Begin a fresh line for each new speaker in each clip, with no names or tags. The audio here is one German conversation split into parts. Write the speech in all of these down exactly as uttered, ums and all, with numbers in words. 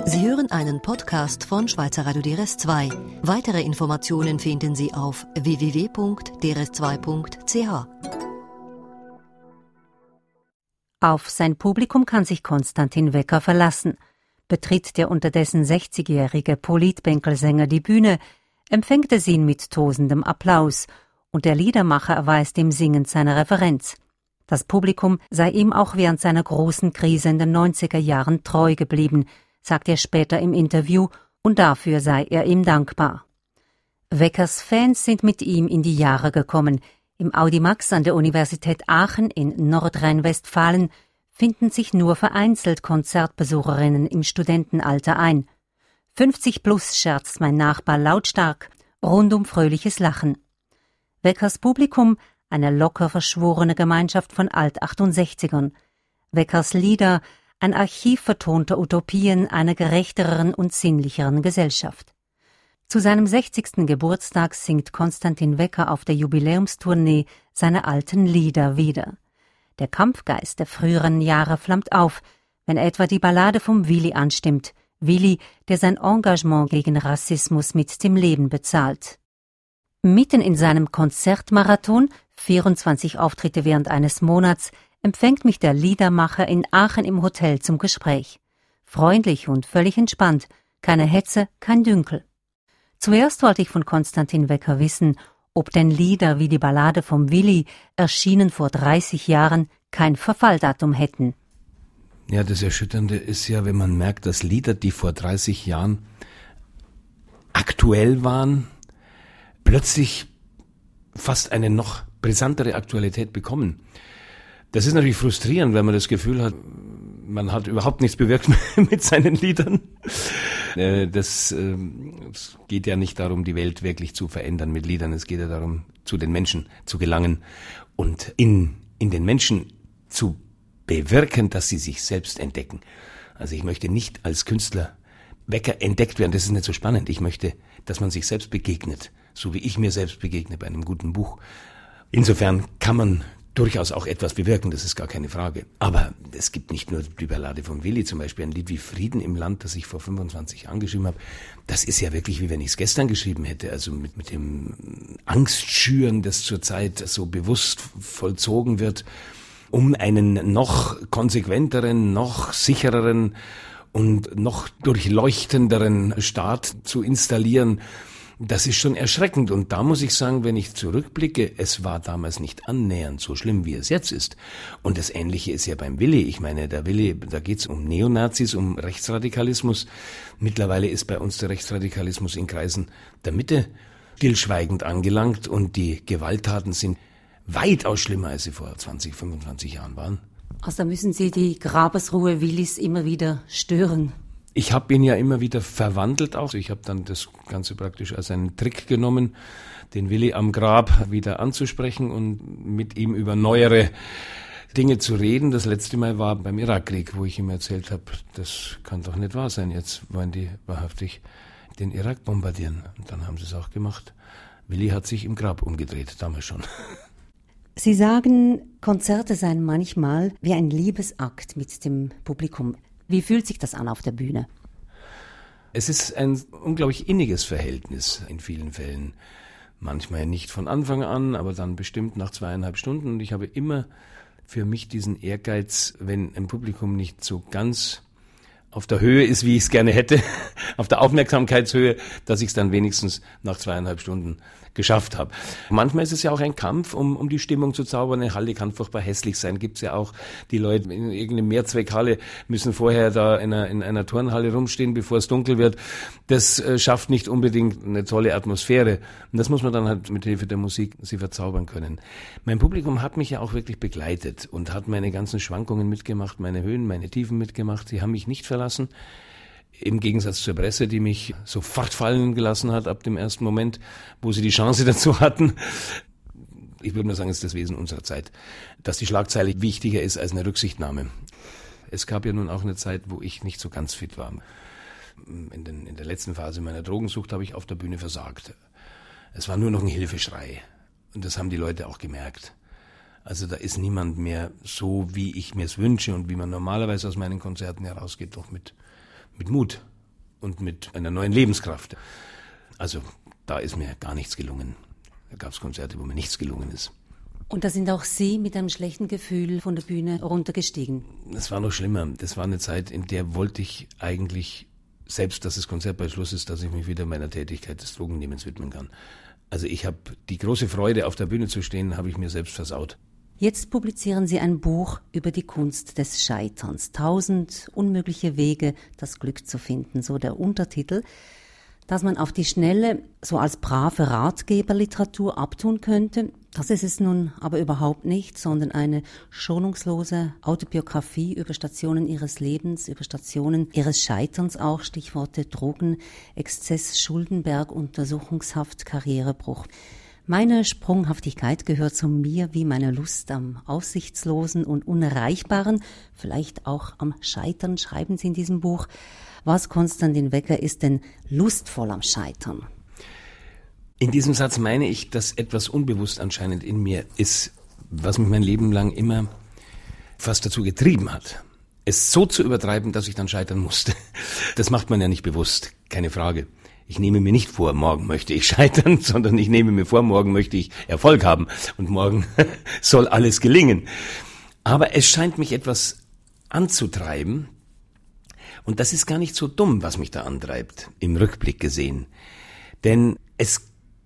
Sie hören einen Podcast von Schweizer Radio D R S zwei. Weitere Informationen finden Sie auf w w w punkt d r s zwei punkt c h.
Auf sein Publikum kann sich Konstantin Wecker verlassen. Betritt der unterdessen sechzigjährige Politbänkelsänger die Bühne, empfängt es ihn mit tosendem Applaus und der Liedermacher erweist ihm singend seine Reverenz. Das Publikum sei ihm auch während seiner großen Krise in den neunziger Jahren treu geblieben, sagt er später im Interview, und dafür sei er ihm dankbar. Weckers Fans sind mit ihm in die Jahre gekommen. Im Audimax an der Universität Aachen in Nordrhein-Westfalen finden sich nur vereinzelt Konzertbesucherinnen im Studentenalter ein. fünfzig plus scherzt mein Nachbar lautstark, rund um fröhliches Lachen. Weckers Publikum, eine locker verschworene Gemeinschaft von Alt-achtundsechzigern. Weckers Lieder, ein Archiv vertonter Utopien einer gerechteren und sinnlicheren Gesellschaft. Zu seinem sechzigsten Geburtstag singt Konstantin Wecker auf der Jubiläumstournee seine alten Lieder wieder. Der Kampfgeist der früheren Jahre flammt auf, wenn er etwa die Ballade vom Willi anstimmt, Willi, der sein Engagement gegen Rassismus mit dem Leben bezahlt. Mitten in seinem Konzertmarathon, vierundzwanzig Auftritte während eines Monats, empfängt mich der Liedermacher in Aachen im Hotel zum Gespräch. Freundlich und völlig entspannt, keine Hetze, kein Dünkel. Zuerst wollte ich von Konstantin Wecker wissen, ob denn Lieder wie die Ballade vom Willi, erschienen vor dreißig Jahren, kein Verfalldatum hätten.
Ja, das Erschütternde ist ja, wenn man merkt, dass Lieder, die vor dreißig Jahren aktuell waren, plötzlich fast eine noch brisantere Aktualität bekommen. Das ist natürlich frustrierend, wenn man das Gefühl hat, man hat überhaupt nichts bewirkt mit seinen Liedern. Das, es geht ja nicht darum, die Welt wirklich zu verändern mit Liedern. Es geht ja darum, zu den Menschen zu gelangen und in, in den Menschen zu bewirken, dass sie sich selbst entdecken. Also ich möchte nicht als Künstler Wecker entdeckt werden. Das ist nicht so spannend. Ich möchte, dass man sich selbst begegnet, so wie ich mir selbst begegne bei einem guten Buch. Insofern kann man durchaus auch etwas bewirken, das ist gar keine Frage. Aber es gibt nicht nur die Ballade von Willi, zum Beispiel ein Lied wie Frieden im Land, das ich vor fünfundzwanzig Jahren geschrieben habe. Das ist ja wirklich, wie wenn ich es gestern geschrieben hätte, also mit, mit dem Angstschüren, das zurzeit so bewusst vollzogen wird, um einen noch konsequenteren, noch sichereren und noch durchleuchtenderen Staat zu installieren. Das ist schon erschreckend und da muss ich sagen, wenn ich zurückblicke, es war damals nicht annähernd so schlimm, wie es jetzt ist. Und das Ähnliche ist ja beim Willi. Ich meine, der Willi, da geht's um Neonazis, um Rechtsradikalismus. Mittlerweile ist bei uns der Rechtsradikalismus in Kreisen der Mitte stillschweigend angelangt und die Gewalttaten sind weitaus schlimmer, als sie vor zwanzig, fünfundzwanzig Jahren waren.
Also da müssen Sie die Grabesruhe Willis immer wieder stören.
Ich habe ihn ja immer wieder verwandelt auch. Ich habe dann das Ganze praktisch als einen Trick genommen, den Willi am Grab wieder anzusprechen und mit ihm über neuere Dinge zu reden. Das letzte Mal war beim Irakkrieg, wo ich ihm erzählt habe, das kann doch nicht wahr sein. Jetzt wollen die wahrhaftig den Irak bombardieren. Und dann haben sie es auch gemacht. Willi hat sich im Grab umgedreht, damals schon.
Sie sagen, Konzerte seien manchmal wie ein Liebesakt mit dem Publikum. Wie fühlt sich das an auf der Bühne?
Es ist ein unglaublich inniges Verhältnis in vielen Fällen. Manchmal nicht von Anfang an, aber dann bestimmt nach zweieinhalb Stunden. Und ich habe immer für mich diesen Ehrgeiz, wenn ein Publikum nicht so ganz auf der Höhe ist, wie ich es gerne hätte, auf der Aufmerksamkeitshöhe, dass ich es dann wenigstens nach zweieinhalb Stunden geschafft habe. Manchmal ist es ja auch ein Kampf, um um die Stimmung zu zaubern. Eine Halle kann furchtbar hässlich sein. Gibt's ja auch. Die Leute in irgendeiner Mehrzweckhalle müssen vorher da in einer, in einer Turnhalle rumstehen, bevor es dunkel wird. Das äh, schafft nicht unbedingt eine tolle Atmosphäre. Und das muss man dann halt mit Hilfe der Musik sie verzaubern können. Mein Publikum hat mich ja auch wirklich begleitet und hat meine ganzen Schwankungen mitgemacht, meine Höhen, meine Tiefen mitgemacht. Sie haben mich nicht verlassen. Im Gegensatz zur Presse, die mich sofort fallen gelassen hat ab dem ersten Moment, wo sie die Chance dazu hatten. Ich würde mal sagen, es ist das Wesen unserer Zeit, dass die Schlagzeile wichtiger ist als eine Rücksichtnahme. Es gab ja nun auch eine Zeit, wo ich nicht so ganz fit war. In, den, in der letzten Phase meiner Drogensucht habe ich auf der Bühne versagt. Es war nur noch ein Hilfeschrei. Und das haben die Leute auch gemerkt. Also da ist niemand mehr so, wie ich mir es wünsche und wie man normalerweise aus meinen Konzerten herausgeht, doch mit mit Mut und mit einer neuen Lebenskraft. Also da ist mir gar nichts gelungen. Da gab es Konzerte, wo mir nichts gelungen ist.
Und da sind auch Sie mit einem schlechten Gefühl von der Bühne runtergestiegen?
Das war noch schlimmer. Das war eine Zeit, in der wollte ich eigentlich selbst, dass das Konzert bei Schluss ist, dass ich mich wieder meiner Tätigkeit des Drogennehmens widmen kann. Also ich habe die große Freude, auf der Bühne zu stehen, habe ich mir selbst versaut.
Jetzt publizieren Sie ein Buch über die Kunst des Scheiterns. Tausend unmögliche Wege, das Glück zu finden, so der Untertitel. Dass man auf die Schnelle so als brave Ratgeberliteratur abtun könnte, das ist es nun aber überhaupt nicht, sondern eine schonungslose Autobiografie über Stationen Ihres Lebens, über Stationen Ihres Scheiterns auch, Stichworte Drogen, Exzess, Schuldenberg, Untersuchungshaft, Karrierebruch. Meine Sprunghaftigkeit gehört zu mir wie meine Lust am Aussichtslosen und Unerreichbaren, vielleicht auch am Scheitern, schreiben Sie in diesem Buch. Was, Konstantin Wecker, ist denn lustvoll am Scheitern?
In diesem Satz meine ich, dass etwas unbewusst anscheinend in mir ist, was mich mein Leben lang immer fast dazu getrieben hat, es so zu übertreiben, dass ich dann scheitern musste. Das macht man ja nicht bewusst, keine Frage. Ich nehme mir nicht vor, morgen möchte ich scheitern, sondern ich nehme mir vor, morgen möchte ich Erfolg haben und morgen soll alles gelingen. Aber es scheint mich etwas anzutreiben, und das ist gar nicht so dumm, was mich da antreibt, im Rückblick gesehen. Denn es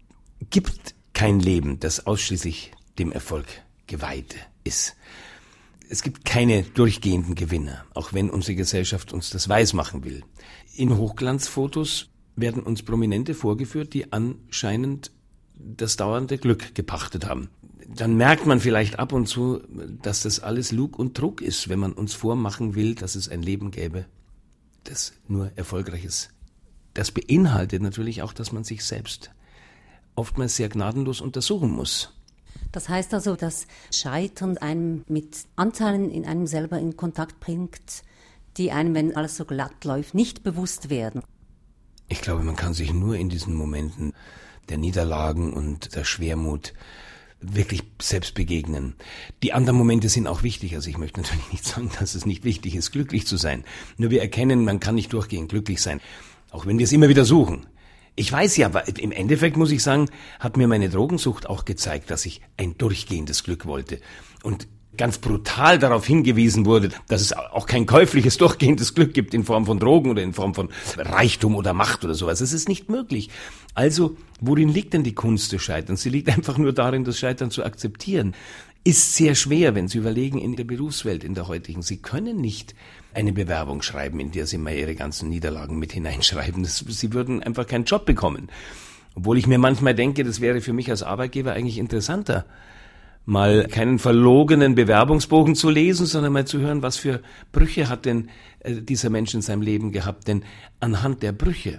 gibt kein Leben, das ausschließlich dem Erfolg geweiht ist. Es gibt keine durchgehenden Gewinner, auch wenn unsere Gesellschaft uns das weismachen will. In Hochglanzfotos werden uns Prominente vorgeführt, die anscheinend das dauernde Glück gepachtet haben. Dann merkt man vielleicht ab und zu, dass das alles Lug und Trug ist, wenn man uns vormachen will, dass es ein Leben gäbe, das nur erfolgreich ist. Das beinhaltet natürlich auch, dass man sich selbst oftmals sehr gnadenlos untersuchen muss.
Das heißt also, dass Scheitern einem mit Anteilen in einem selber in Kontakt bringt, die einem, wenn alles so glatt läuft, nicht bewusst werden.
Ich glaube, man kann sich nur in diesen Momenten der Niederlagen und der Schwermut wirklich selbst begegnen. Die anderen Momente sind auch wichtig. Also ich möchte natürlich nicht sagen, dass es nicht wichtig ist, glücklich zu sein. Nur wir erkennen, man kann nicht durchgehend glücklich sein, auch wenn wir es immer wieder suchen. Ich weiß ja, aber im Endeffekt muss ich sagen, hat mir meine Drogensucht auch gezeigt, dass ich ein durchgehendes Glück wollte und ganz brutal darauf hingewiesen wurde, dass es auch kein käufliches, durchgehendes Glück gibt in Form von Drogen oder in Form von Reichtum oder Macht oder sowas. Es ist nicht möglich. Also, worin liegt denn die Kunst des Scheiterns? Sie liegt einfach nur darin, das Scheitern zu akzeptieren. Ist sehr schwer, wenn Sie überlegen, in der Berufswelt, in der heutigen. Sie können nicht eine Bewerbung schreiben, in der Sie mal Ihre ganzen Niederlagen mit hineinschreiben. Das, Sie würden einfach keinen Job bekommen. Obwohl ich mir manchmal denke, das wäre für mich als Arbeitgeber eigentlich interessanter, mal keinen verlogenen Bewerbungsbogen zu lesen, sondern mal zu hören, was für Brüche hat denn äh, dieser Mensch in seinem Leben gehabt. Denn anhand der Brüche,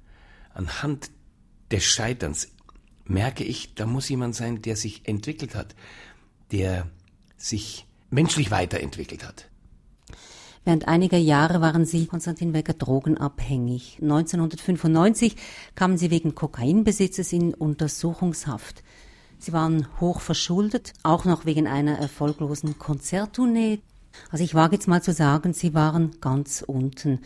anhand des Scheiterns merke ich, da muss jemand sein, der sich entwickelt hat, der sich menschlich weiterentwickelt hat.
Während einiger Jahre waren Sie, Konstantin Wecker, drogenabhängig. neunzehnhundertfünfundneunzig kamen Sie wegen Kokainbesitzes in Untersuchungshaft. Sie waren hoch verschuldet, auch noch wegen einer erfolglosen Konzerttournee. Also ich wage jetzt mal zu sagen, Sie waren ganz unten.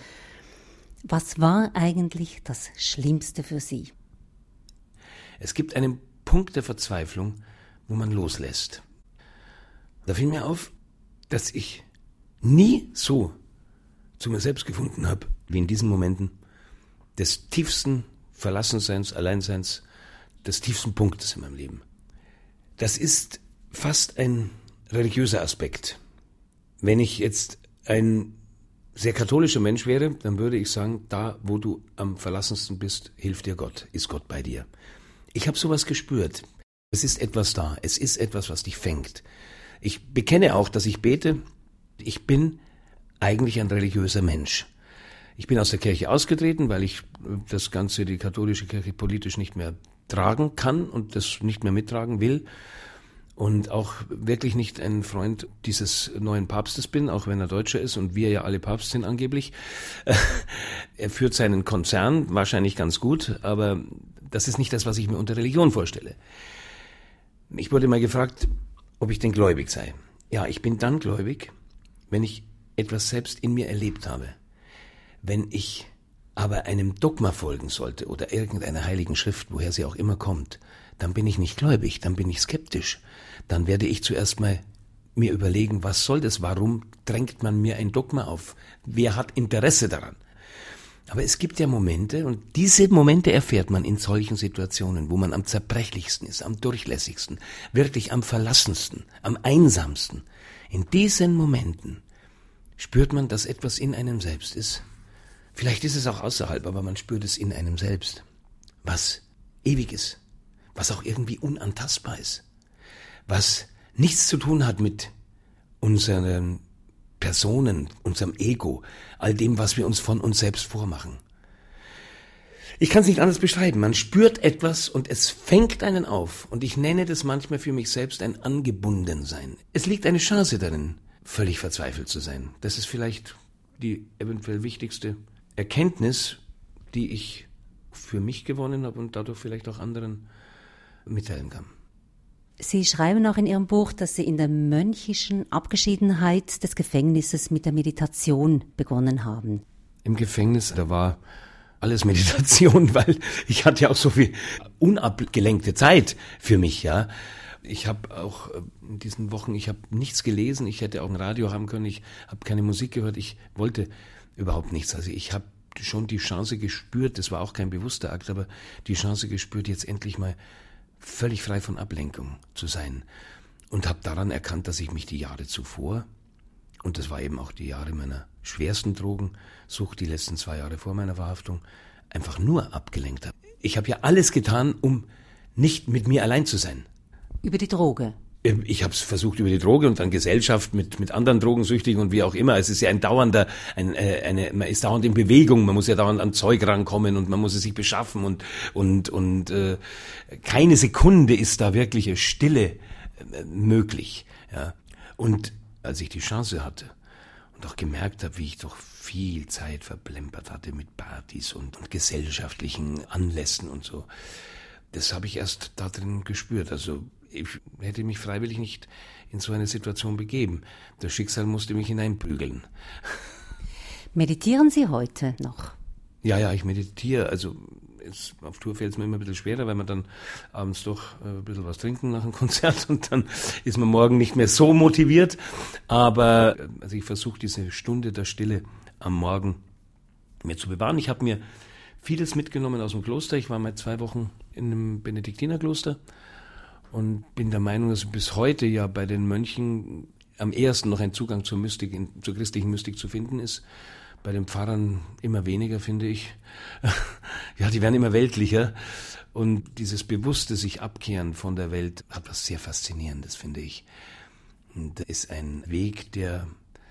Was war eigentlich das Schlimmste für Sie?
Es gibt einen Punkt der Verzweiflung, wo man loslässt. Da fiel mir auf, dass ich nie so zu mir selbst gefunden habe, wie in diesen Momenten des tiefsten Verlassenseins, Alleinseins, des tiefsten Punktes in meinem Leben. Das ist fast ein religiöser Aspekt. Wenn ich jetzt ein sehr katholischer Mensch wäre, dann würde ich sagen, da, wo du am verlassensten bist, hilft dir Gott, ist Gott bei dir. Ich habe sowas gespürt. Es ist etwas da, es ist etwas, was dich fängt. Ich bekenne auch, dass ich bete. Ich bin eigentlich ein religiöser Mensch. Ich bin aus der Kirche ausgetreten, weil ich das Ganze, die katholische Kirche, politisch nicht mehr tragen kann und das nicht mehr mittragen will. Und auch wirklich nicht ein Freund dieses neuen Papstes bin, auch wenn er Deutscher ist und wir ja alle Papst sind angeblich. Er führt seinen Konzern wahrscheinlich ganz gut, aber das ist nicht das, was ich mir unter Religion vorstelle. Ich wurde mal gefragt, ob ich denn gläubig sei. Ja, ich bin dann gläubig, wenn ich etwas selbst in mir erlebt habe. Wenn ich aber einem Dogma folgen sollte oder irgendeiner heiligen Schrift, woher sie auch immer kommt, dann bin ich nicht gläubig, dann bin ich skeptisch. Dann werde ich zuerst mal mir überlegen, was soll das? Warum drängt man mir ein Dogma auf? Wer hat Interesse daran? Aber es gibt ja Momente, und diese Momente erfährt man in solchen Situationen, wo man am zerbrechlichsten ist, am durchlässigsten, wirklich am verlassensten, am einsamsten. In diesen Momenten spürt man, dass etwas in einem selbst ist. Vielleicht ist es auch außerhalb, aber man spürt es in einem selbst. Was ewig ist, was auch irgendwie unantastbar ist, was nichts zu tun hat mit unseren Personen, unserem Ego, all dem, was wir uns von uns selbst vormachen. Ich kann es nicht anders beschreiben. Man spürt etwas und es fängt einen auf. Und ich nenne das manchmal für mich selbst ein Angebundensein. Es liegt eine Chance darin, völlig verzweifelt zu sein. Das ist vielleicht die eventuell wichtigste Erkenntnis, die ich für mich gewonnen habe und dadurch vielleicht auch anderen mitteilen kann.
Sie schreiben auch in Ihrem Buch, dass Sie in der mönchischen Abgeschiedenheit des Gefängnisses mit der Meditation begonnen haben.
Im Gefängnis, da war alles Meditation, weil ich hatte ja auch so viel unabgelenkte Zeit für mich, ja. Ich habe auch in diesen Wochen, ich habe nichts gelesen, ich hätte auch ein Radio haben können, ich habe keine Musik gehört, ich wollte überhaupt nichts. Also ich habe schon die Chance gespürt, das war auch kein bewusster Akt, aber die Chance gespürt, jetzt endlich mal völlig frei von Ablenkung zu sein. Und habe daran erkannt, dass ich mich die Jahre zuvor, und das war eben auch die Jahre meiner schwersten Drogensucht, die letzten zwei Jahre vor meiner Verhaftung, einfach nur abgelenkt habe. Ich habe ja alles getan, um nicht mit mir allein zu sein.
Über die Droge?
Ich habe es versucht über die Droge und dann Gesellschaft mit mit anderen Drogensüchtigen und wie auch immer. Es ist ja ein dauernder, ein, äh, eine, man ist dauernd in Bewegung. Man muss ja dauernd an Zeug rankommen und man muss es sich beschaffen und und und äh, keine Sekunde ist da wirkliche Stille äh, möglich. Ja. Und als ich die Chance hatte und auch gemerkt habe, wie ich doch viel Zeit verplempert hatte mit Partys und, und gesellschaftlichen Anlässen und so, das habe ich erst da drin gespürt. Also ich hätte mich freiwillig nicht in so eine Situation begeben. Das Schicksal musste mich hineinprügeln.
Meditieren Sie heute noch?
Ja, ja, ich meditiere. Also jetzt, auf Tour fällt es mir immer ein bisschen schwerer, weil man dann abends doch ein bisschen was trinken nach dem Konzert und dann ist man morgen nicht mehr so motiviert. Aber also ich versuche diese Stunde der Stille am Morgen mir zu bewahren. Ich habe mir vieles mitgenommen aus dem Kloster. Ich war mal zwei Wochen in einem Benediktinerkloster und bin der Meinung, dass bis heute ja bei den Mönchen am ehesten noch ein Zugang zur Mystik, zur christlichen Mystik zu finden ist. Bei den Pfarrern immer weniger, finde ich. Ja, die werden immer weltlicher. Und dieses bewusste sich abkehren von der Welt hat was sehr Faszinierendes, finde ich. Und das ist ein Weg, der,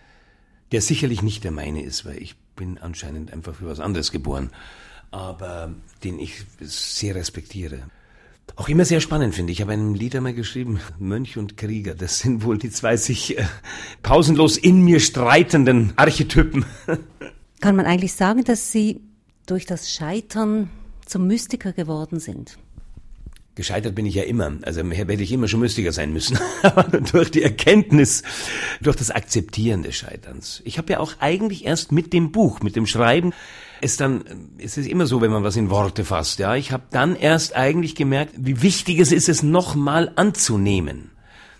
der sicherlich nicht der meine ist, weil ich bin anscheinend einfach für was anderes geboren, aber den ich sehr respektiere. Auch immer sehr spannend finde ich. Ich habe einen Lied einmal geschrieben, Mönch und Krieger. Das sind wohl die zwei sich äh, pausenlos in mir streitenden Archetypen.
Kann man eigentlich sagen, dass Sie durch das Scheitern zum Mystiker geworden sind?
Gescheitert bin ich ja immer. Also werde ich immer schon Mystiker sein müssen. Aber durch die Erkenntnis, durch das Akzeptieren des Scheiterns. Ich habe ja auch eigentlich erst mit dem Buch, mit dem Schreiben, es dann, es ist immer so, wenn man was in Worte fasst, ja. Ich habe dann erst eigentlich gemerkt, wie wichtig es ist, es nochmal anzunehmen.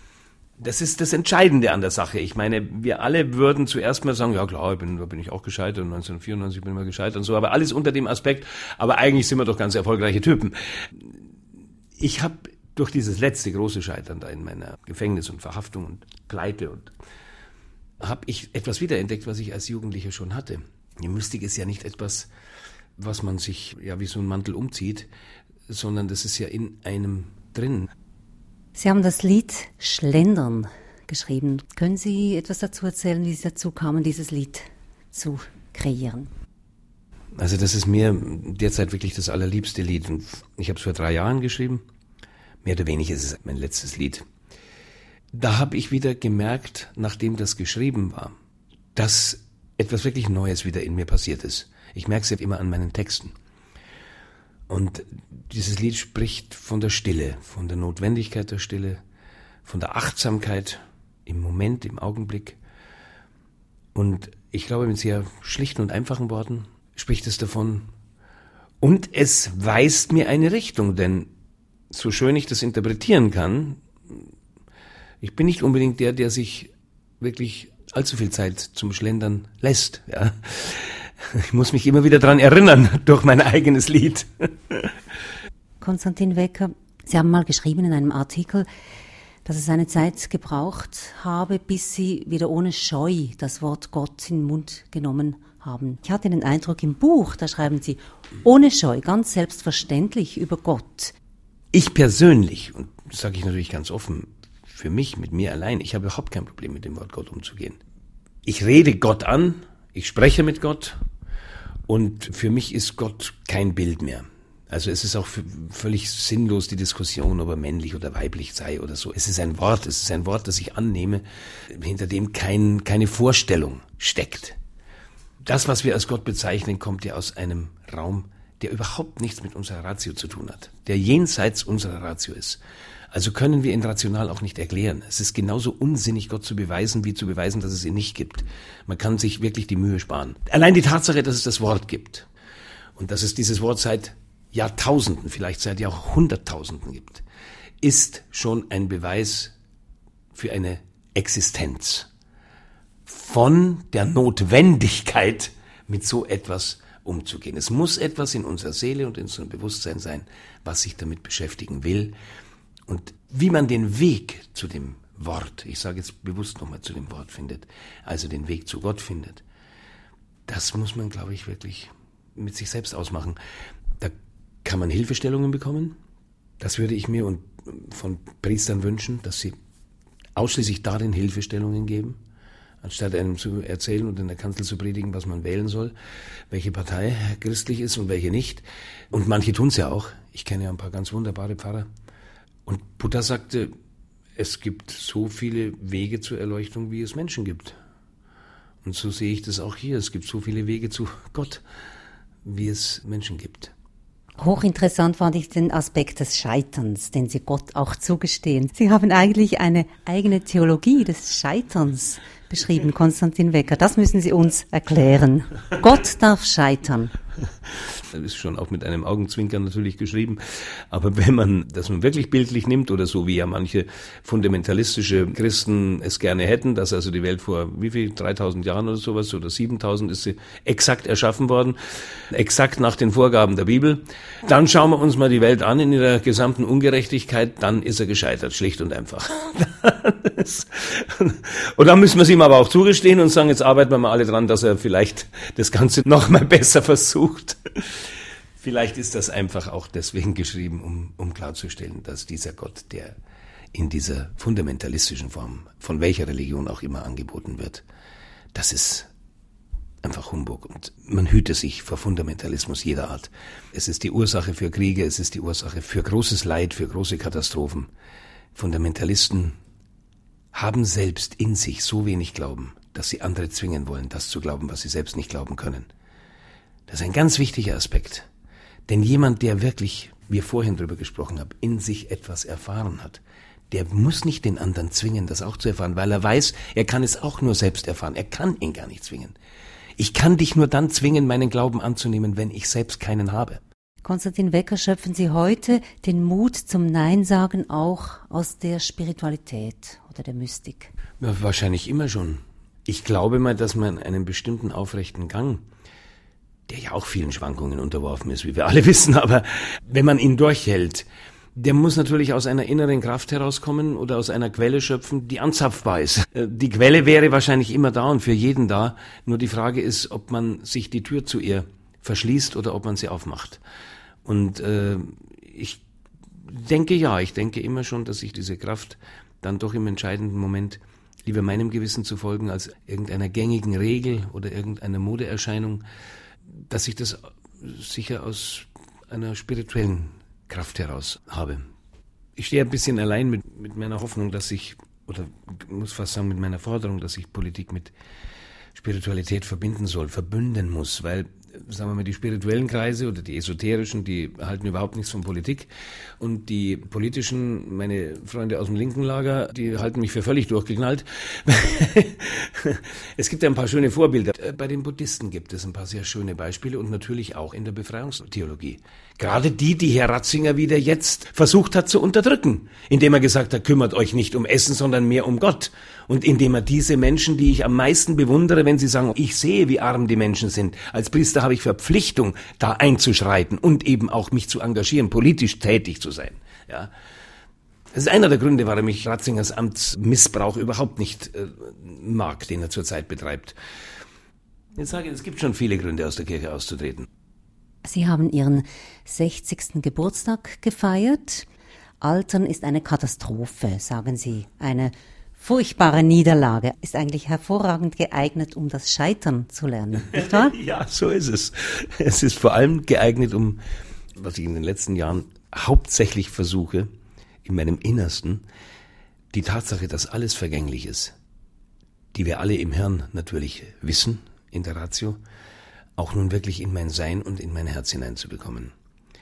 Das ist das Entscheidende an der Sache. Ich meine, wir alle würden zuerst mal sagen, ja klar, ich bin, da bin ich auch gescheitert, neunzehnhundertvierundneunzig bin ich mal gescheitert und so, aber alles unter dem Aspekt, aber eigentlich sind wir doch ganz erfolgreiche Typen. Ich habe durch dieses letzte große Scheitern da in meiner Gefängnis und Verhaftung und Pleite und habe ich etwas wiederentdeckt, was ich als Jugendlicher schon hatte. Die Mystik ist ja nicht etwas, was man sich ja wie so ein Mantel umzieht, sondern das ist ja in einem drin.
Sie haben das Lied Schlendern geschrieben. Können Sie etwas dazu erzählen, wie Sie dazu kamen, dieses Lied zu kreieren?
Also das ist mir derzeit wirklich das allerliebste Lied. Ich habe es vor drei Jahren geschrieben. Mehr oder weniger ist es mein letztes Lied. Da habe ich wieder gemerkt, nachdem das geschrieben war, dass etwas wirklich Neues wieder in mir passiert ist. Ich merke es ja immer an meinen Texten. Und dieses Lied spricht von der Stille, von der Notwendigkeit der Stille, von der Achtsamkeit im Moment, im Augenblick. Und ich glaube, mit sehr schlichten und einfachen Worten spricht es davon. Und es weist mir eine Richtung, denn so schön ich das interpretieren kann, ich bin nicht unbedingt der, der sich wirklich allzu viel Zeit zum Schlendern lässt. Ja. Ich muss mich immer wieder dran erinnern durch mein eigenes Lied.
Konstantin Wecker, Sie haben mal geschrieben in einem Artikel, dass es eine Zeit gebraucht habe, bis Sie wieder ohne Scheu das Wort Gott in den Mund genommen haben. Ich hatte den Eindruck, im Buch, da schreiben Sie, ohne Scheu, ganz selbstverständlich über Gott.
Ich persönlich, und das sage ich natürlich ganz offen, für mich, mit mir allein, ich habe überhaupt kein Problem, mit dem Wort Gott umzugehen. Ich rede Gott an, ich spreche mit Gott und für mich ist Gott kein Bild mehr. Also es ist auch völlig sinnlos die Diskussion, ob er männlich oder weiblich sei oder so. Es ist ein Wort, es ist ein Wort, das ich annehme, hinter dem kein, keine Vorstellung steckt. Das, was wir als Gott bezeichnen, kommt ja aus einem Raum, der überhaupt nichts mit unserer Ratio zu tun hat, der jenseits unserer Ratio ist. Also können wir ihn rational auch nicht erklären. Es ist genauso unsinnig, Gott zu beweisen, wie zu beweisen, dass es ihn nicht gibt. Man kann sich wirklich die Mühe sparen. Allein die Tatsache, dass es das Wort gibt und dass es dieses Wort seit Jahrtausenden, vielleicht seit Jahrhunderttausenden gibt, ist schon ein Beweis für eine Existenz von der Notwendigkeit, mit so etwas umzugehen. Es muss etwas in unserer Seele und in unserem Bewusstsein sein, was sich damit beschäftigen will. Und wie man den Weg zu dem Wort, ich sage jetzt bewusst nochmal zu dem Wort findet, also den Weg zu Gott findet, das muss man, glaube ich, wirklich mit sich selbst ausmachen. Da kann man Hilfestellungen bekommen. Das würde ich mir und von Priestern wünschen, dass sie ausschließlich darin Hilfestellungen geben, anstatt einem zu erzählen und in der Kanzel zu predigen, was man wählen soll, welche Partei christlich ist und welche nicht. Und manche tun es ja auch. Ich kenne ja ein paar ganz wunderbare Pfarrer. Und Buddha sagte, es gibt so viele Wege zur Erleuchtung, wie es Menschen gibt. Und so sehe ich das auch hier. Es gibt so viele Wege zu Gott, wie es Menschen gibt.
Hochinteressant fand ich den Aspekt des Scheiterns, den Sie Gott auch zugestehen. Sie haben eigentlich eine eigene Theologie des Scheiterns beschrieben, Konstantin Wecker. Das müssen Sie uns erklären. Gott darf scheitern.
Das ist schon auch mit einem Augenzwinkern natürlich geschrieben. Aber wenn man das nun wirklich bildlich nimmt oder so wie ja manche fundamentalistische Christen es gerne hätten, dass also die Welt vor wie viel, dreitausend Jahren oder sowas oder siebentausend ist sie exakt erschaffen worden, exakt nach den Vorgaben der Bibel, dann schauen wir uns mal die Welt an in ihrer gesamten Ungerechtigkeit, dann ist er gescheitert, schlicht und einfach. Und dann müssen wir es ihm aber auch zugestehen und sagen, jetzt arbeiten wir mal alle dran, dass er vielleicht das Ganze noch mal besser versucht. Vielleicht ist das einfach auch deswegen geschrieben, um, um klarzustellen, dass dieser Gott, der in dieser fundamentalistischen Form, von welcher Religion auch immer angeboten wird, das ist einfach Humbug und man hüte sich vor Fundamentalismus jeder Art. Es ist die Ursache für Kriege, es ist die Ursache für großes Leid, für große Katastrophen. Fundamentalisten haben selbst in sich so wenig Glauben, dass sie andere zwingen wollen, das zu glauben, was sie selbst nicht glauben können. Das ist ein ganz wichtiger Aspekt. Denn jemand, der wirklich, wie wir vorhin drüber gesprochen haben, in sich etwas erfahren hat, der muss nicht den anderen zwingen, das auch zu erfahren, weil er weiß, er kann es auch nur selbst erfahren. Er kann ihn gar nicht zwingen. Ich kann dich nur dann zwingen, meinen Glauben anzunehmen, wenn ich selbst keinen habe.
Konstantin Wecker, schöpfen Sie heute den Mut zum Nein sagen auch aus der Spiritualität oder der Mystik?
Ja, wahrscheinlich immer schon. Ich glaube mal, dass man einen bestimmten aufrechten Gang, der ja auch vielen Schwankungen unterworfen ist, wie wir alle wissen, aber wenn man ihn durchhält, der muss natürlich aus einer inneren Kraft herauskommen oder aus einer Quelle schöpfen, die anzapfbar ist. Die Quelle wäre wahrscheinlich immer da und für jeden da, nur die Frage ist, ob man sich die Tür zu ihr verschließt oder ob man sie aufmacht. Und äh, ich denke ja, ich denke immer schon, dass ich diese Kraft dann doch im entscheidenden Moment lieber meinem Gewissen zu folgen als irgendeiner gängigen Regel oder irgendeiner Modeerscheinung, dass ich das sicher aus einer spirituellen Kraft heraus habe. Ich stehe ein bisschen allein mit, mit meiner Hoffnung, dass ich, oder muss fast sagen mit meiner Forderung, dass ich Politik mit Spiritualität verbinden soll, verbünden muss, weil sagen wir mal, die spirituellen Kreise oder die esoterischen, die halten überhaupt nichts von Politik. Und die politischen, meine Freunde aus dem linken Lager, die halten mich für völlig durchgeknallt. Es gibt ein paar schöne Vorbilder. Bei den Buddhisten gibt es ein paar sehr schöne Beispiele und natürlich auch in der Befreiungstheologie. Gerade die, die Herr Ratzinger wieder jetzt versucht hat zu unterdrücken, indem er gesagt hat, kümmert euch nicht um Essen, sondern mehr um Gott. Und indem er diese Menschen, die ich am meisten bewundere, wenn sie sagen, ich sehe, wie arm die Menschen sind, als Priester habe ich Verpflichtung, da einzuschreiten und eben auch mich zu engagieren, politisch tätig zu sein. Ja. Das ist einer der Gründe, warum ich Ratzingers Amtsmissbrauch überhaupt nicht äh, mag, den er zurzeit betreibt. Ich sage, es gibt schon viele Gründe, aus der Kirche auszutreten.
Sie haben Ihren sechzigsten Geburtstag gefeiert. Altern ist eine Katastrophe, sagen Sie. Eine furchtbare Niederlage ist eigentlich hervorragend geeignet, um das Scheitern zu lernen, nicht wahr?
Ja, so ist es. Es ist vor allem geeignet, um, was ich in den letzten Jahren hauptsächlich versuche, in meinem Innersten, die Tatsache, dass alles vergänglich ist, die wir alle im Hirn natürlich wissen, in der Ratio, auch nun wirklich in mein Sein und in mein Herz hineinzubekommen.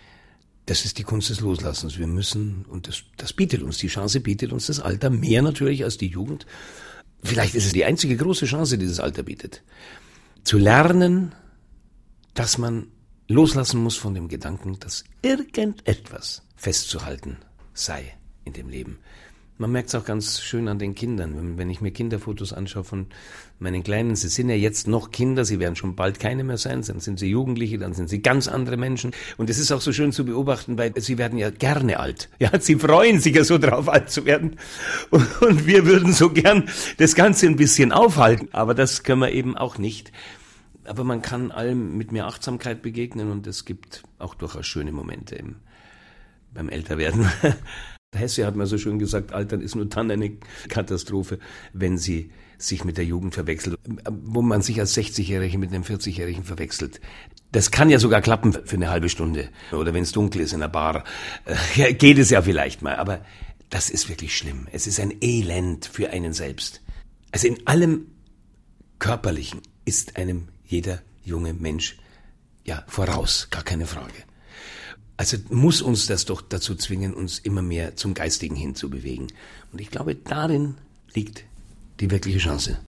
Das ist die Kunst des Loslassens. Wir müssen, und das, das bietet uns, die Chance bietet uns das Alter, mehr natürlich als die Jugend. Vielleicht ist es die einzige große Chance, die das Alter bietet. Zu lernen, dass man loslassen muss von dem Gedanken, dass irgendetwas festzuhalten sei in dem Leben. Man merkt es auch ganz schön an den Kindern, wenn, wenn ich mir Kinderfotos anschaue von meinen Kleinen. Sie sind ja jetzt noch Kinder, sie werden schon bald keine mehr sein, dann sind sie Jugendliche, dann sind sie ganz andere Menschen. Und es ist auch so schön zu beobachten, weil sie werden ja gerne alt. Ja, sie freuen sich ja so drauf, alt zu werden. Und, und wir würden so gern das Ganze ein bisschen aufhalten. Aber das können wir eben auch nicht. Aber man kann allem mit mehr Achtsamkeit begegnen und es gibt auch durchaus schöne Momente im, beim Älterwerden. Hesse hat mal so schön gesagt, Altern ist nur dann eine Katastrophe, wenn sie sich mit der Jugend verwechselt, wo man sich als sechzigjähriger mit einem vierzigjährigen verwechselt. Das kann ja sogar klappen für eine halbe Stunde oder wenn es dunkel ist in einer Bar, äh, geht es ja vielleicht mal, aber das ist wirklich schlimm. Es ist ein Elend für einen selbst. Also in allem Körperlichen ist einem jeder junge Mensch ja voraus, gar keine Frage. Also muss uns das doch dazu zwingen, uns immer mehr zum Geistigen hinzubewegen. Und ich glaube, darin liegt die wirkliche Chance.